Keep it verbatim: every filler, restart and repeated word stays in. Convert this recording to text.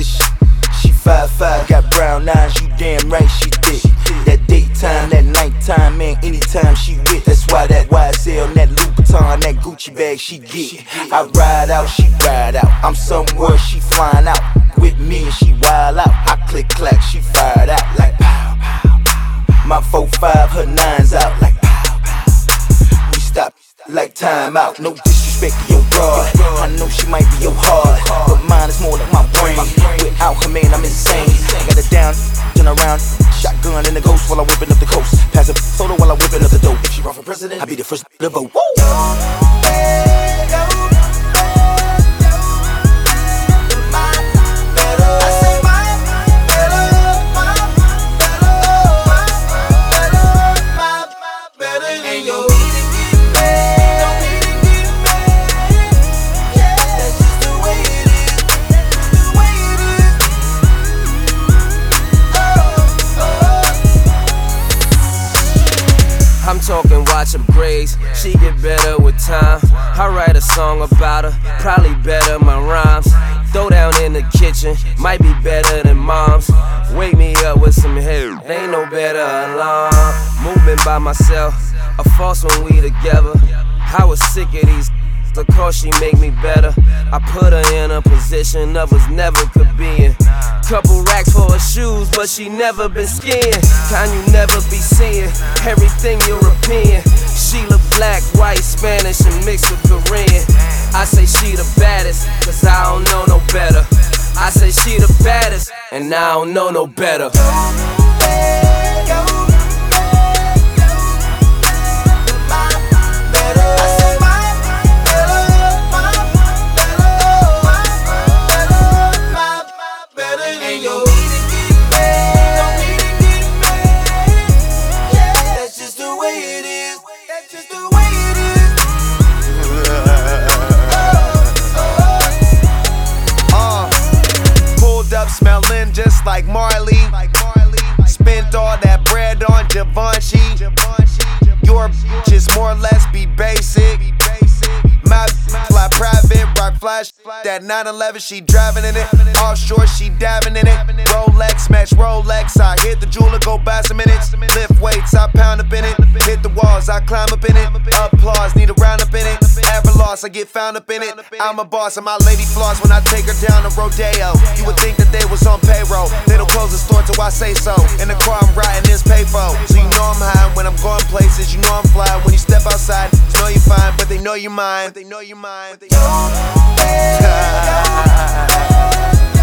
this shit. She five five, got brown eyes, you damn right she thick. That daytime, that nighttime, man, anytime she with. That's why that Y S L, that Louboutin, that Gucci bag she get. I ride out, she ride out. I'm somewhere, she flying out. With me and she wild out. I click clack, she fired out like pow, pow, pow. My four five, her nines out like pow, pow. We stop like time out. No disrespect to your broad. I know she might be your heart, but mine is more like my brain. Without her, man, I'm insane. Got it down, turn around. Shotgun in the ghost while I'm whipping up the coast. Pass a solo while I'm whipping up the dope. If she run for president, I'll be the first to vote. Woo! I'm talking watch upgrades, she get better with time. I write a song about her, probably better my rhymes. Throw down in the kitchen, might be better than mom's. Wake me up with some hair, ain't no better alarm. Moving by myself, a false when we together. I was sick of these, of course she make me better. I put her in a position others never could be in. Couple racks for her shoes, but she never been skiing. Kind you never be seeing, everything European. She look black, white, Spanish, and mixed with Korean. I say she the baddest, cause I don't know no better. I say she the baddest, and I don't know no better. Smelling just like Marley. Spent all that bread on Givenchy. Your just more or less be basic. My fly private, rock flash. That nine eleven, she driving in it. Offshore, she diving in it. Rolex, match Rolex. I hit the jeweler, go buy some minutes. Lift weights, I pound up in it. Hit the walls, I climb up in it. Applause, need a round up in it. Ever lost, I get found up in it. I'm a boss, and my lady floss when I take her down to rodeo. You would think that they was on payroll. They don't close the store till I say so. In the car I'm riding is payphone. So you know I'm high when I'm going places. You know I'm fly. When you step outside, you know you're fine, but they know you mine. They know you mine.